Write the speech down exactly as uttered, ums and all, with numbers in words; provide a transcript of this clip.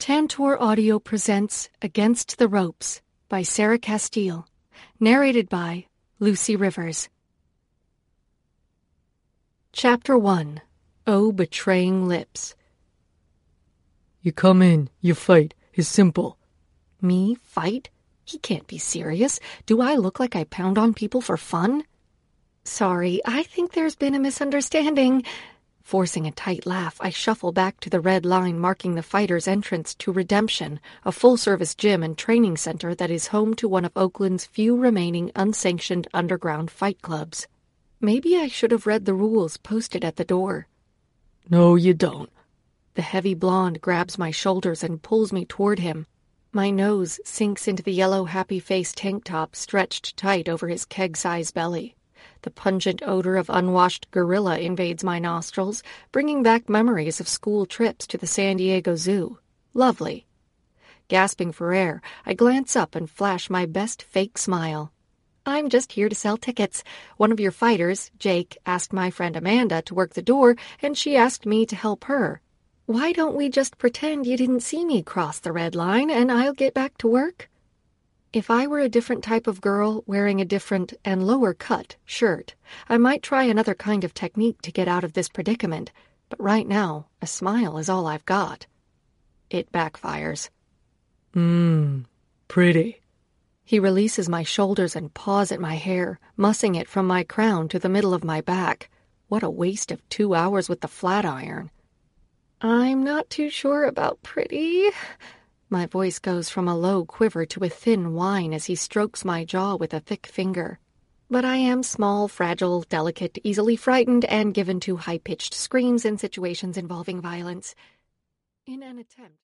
Tantor Audio presents Against the Ropes by Sarah Castile, narrated by Lucy Rivers. Chapter one. Oh, Betraying Lips. You come in, you fight. It's simple. Me fight? He can't be serious. Do I look like I pound on people for fun? Sorry, I think there's been a misunderstanding. Forcing a tight laugh, I shuffle back to the red line marking the fighter's entrance to Redemption, a full-service gym and training center that is home to one of Oakland's few remaining unsanctioned underground fight clubs. Maybe I should have read the rules posted at the door. No, you don't. The heavy blonde grabs my shoulders and pulls me toward him. My nose sinks into the yellow happy-face tank top stretched tight over his keg-sized belly. The pungent odor of unwashed gorilla invades my nostrils, bringing back memories of school trips to the San Diego Zoo. Lovely. Gasping for air, I glance up and flash my best fake smile. I'm just here to sell tickets. One of your fighters, Jake, asked my friend Amanda to work the door, and she asked me to help her. Why don't we just pretend you didn't see me cross the red line, and I'll get back to work? If I were a different type of girl wearing a different and lower-cut shirt, I might try another kind of technique to get out of this predicament, but right now, a smile is all I've got. It backfires. Mmm, pretty. He releases my shoulders and paws at my hair, mussing it from my crown to the middle of my back. What a waste of two hours with the flat iron. I'm not too sure about pretty. My voice goes from a low quiver to a thin whine as he strokes my jaw with a thick finger. But I am small, fragile, delicate, easily frightened, and given to high-pitched screams in situations involving violence. In an attempt